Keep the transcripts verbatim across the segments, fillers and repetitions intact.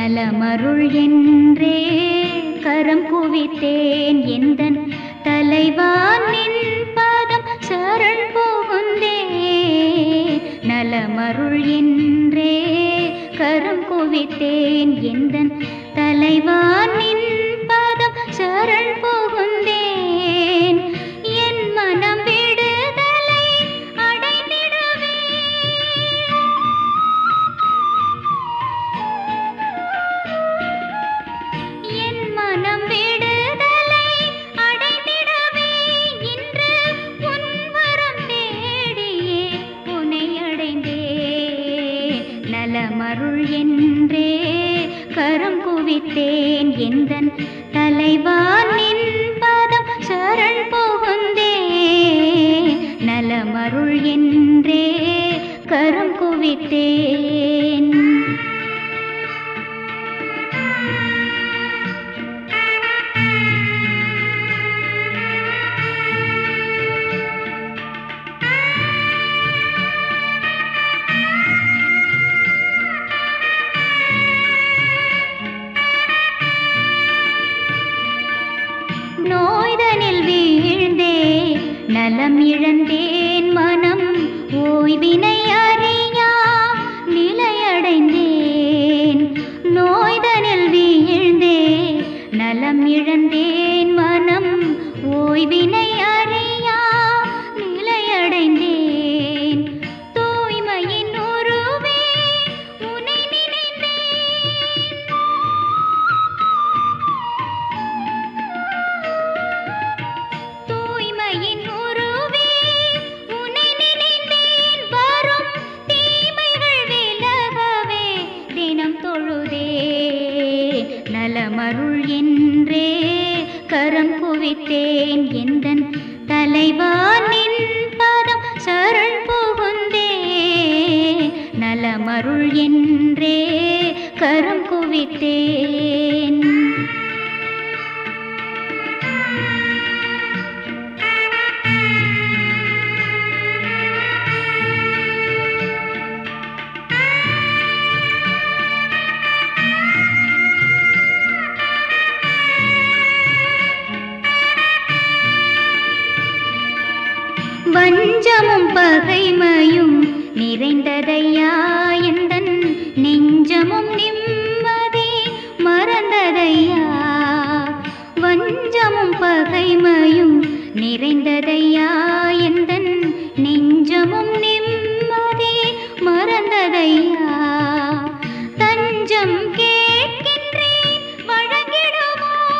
நலமருள் என்றே கரம் குவித்தேன் எந்தன் தலைவா நின் பாதம் சரண் புகுந்தே நலமருள் என்றே கரம் குவித்தேன் எந்தன் தலைவா நின் பாதம் சரண் புகுந்தேன் என் மனம் விடுதலை அடைந்திடவே என் மனம் விடுதலை அடைந்திடவே இன்று உன் வரம் தேடியே உனை அடைந்தே நலமருள் என்றே கரம் குவித்தேன் எந்தன் தலைவா நின் பாதம் சரண் புகுந்தே நலமருள் என்றே கரம் குவித்தேன் நோய்தனில் வீழ்ந்தே நலம் இழந்தேன் மனம் ஓய்வினை அறியா நிலையடைந்தேன் நோய்தனில் வீழ்ந்தே நலம் இழந்தேன் மனம் ஓய்வினை அறியா நிலையடைந்தேன் தூய்மையின் உருவே உனை நினைந்தேன் தூய்மையின் உருவே உனை நினைந்தேன் வரும் தீமைகள் விலகவே தினம் தொழுதே நலமருள் என்றே கரம் குவித்தேன் எந்தன் தலைவா நின் பாதம் சரண் புகுந்தே நலமருள் என்றே கரம் குவித்தேன் வஞ்சமும் பகைமையும் நிறைந்ததையா எந்தன் நெஞ்சமும் நிம்மதி மறந்ததையா வஞ்சமும் பகைமையும் நிறைந்ததையா எந்தன் நெஞ்சமும் நிம்மதி மறந்ததையா தஞ்சம் கேட்கின்றேன் வழங்கிடுவாய்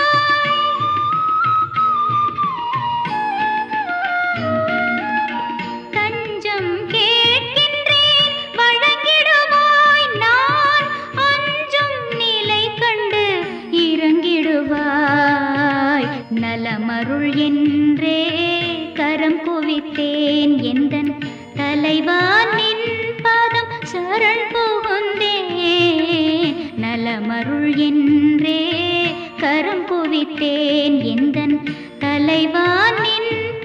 தஞ்சம் கேட்கின்றேன் வழங்கிடுவாய் நான் அஞ்சும் நிலை கண்டு இறங்கிடுவாய் நலமருள் என்றே கரம் குவித்தேன் எந்தன் தலைவா நின் பாதம் சரண் புகுந்தே நலமருள் என்றே கரம் குவித்தேன் எந்தன் தலைவா நின்